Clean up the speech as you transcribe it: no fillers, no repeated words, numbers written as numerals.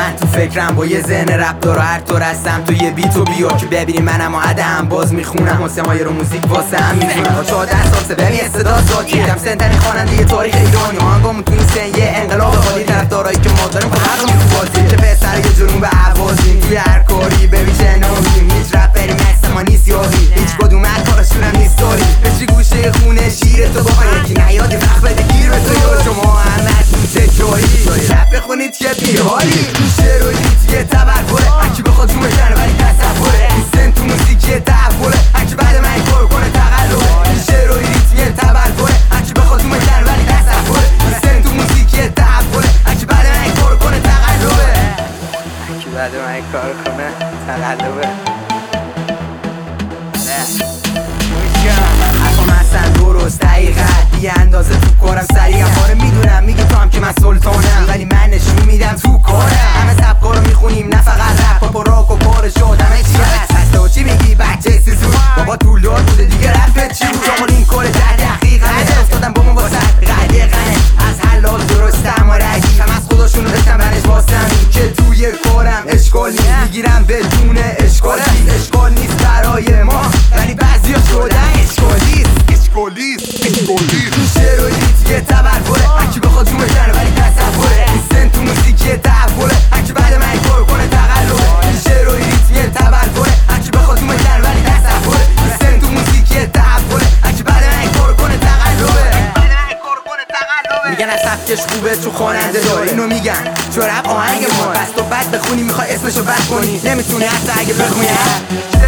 من تو فکرم با یه ذهن رپ دار و هر طور هستم تو یه بیت و بیا که ببینی منم و عدم باز میخونم موسیقای رو موزیک واسه هم میخونم با 14 سال سه ببین صدا ذاتی کم سنترین خواننده تاریخ ایرانی آهنگامون تو این سن یه انقلاب حالی طرفدارایی که ما داریم خب حق تو بازی که پسر یه جنون به عوازیم توی هر کاری ببین چه نامیم هیچ رپری مثل ما نیست یاری هیچ کدوم از کاراشون هم نیست داری بشی گوشه خونه شیر تو با یکی نیادی وقت بده گیر به تو یا شما همتون تکراری رپ بخونید که بیحالی شعر و ریتیه تبرکره هرکی بخواد جون بزنه ولی تصوره این سن تو موسیقی تحوله هرکی بعد من این کار کنه تقلبه شعر و ریتیه تبرکره هرکی بخواد جون بزنه ولی تصوره این سن تو موسیقی تحوله هرکی بعد من این کار کنه تقلبه هرکی بعد من این کار کنه تقلبه حرفم اصلا درست دقیقت بی اندازه تو کارم سریعم آره میدونم میگی تو هم که من سلطانم ولی من نشون میدم تو کارم همه سبکا رو میخونیم نه فقط رپ پاپ و راک و پارش آدمه چی هست هسته و چی میگی بچه سیزون بابا طول دار بوده دیگه رفت چی بود آقا این کار در دقیقه افتادم با من واسه قدقنه از حلال درستم و رگی هم از خداشون رو داشتم برش واسم که توی کارم اشکال نیست میگیرم بدون اشکال نیست برای ما ولی بعضی ها شدن اشکالیست شعر و ریتیه تبرکره هرکی بخواد جون بزنه ولی تصوره این سن تو موسیقی تحوله هرکی بعد من این کار کنه تقلبه شعر و ریتیه تبرکره هرکی بخواد جون بزنه ولی تصوره این سن تو موسیقی تحوله هرکی بعد من این کار کنه تقلبه میگن از سبکش خوبه تو خواننده داره اینو میگن چون رپ آهنگ ما بس تو بد بخونی میخوای اسمشو بد کنی نمیتونی حتی اگه بخونی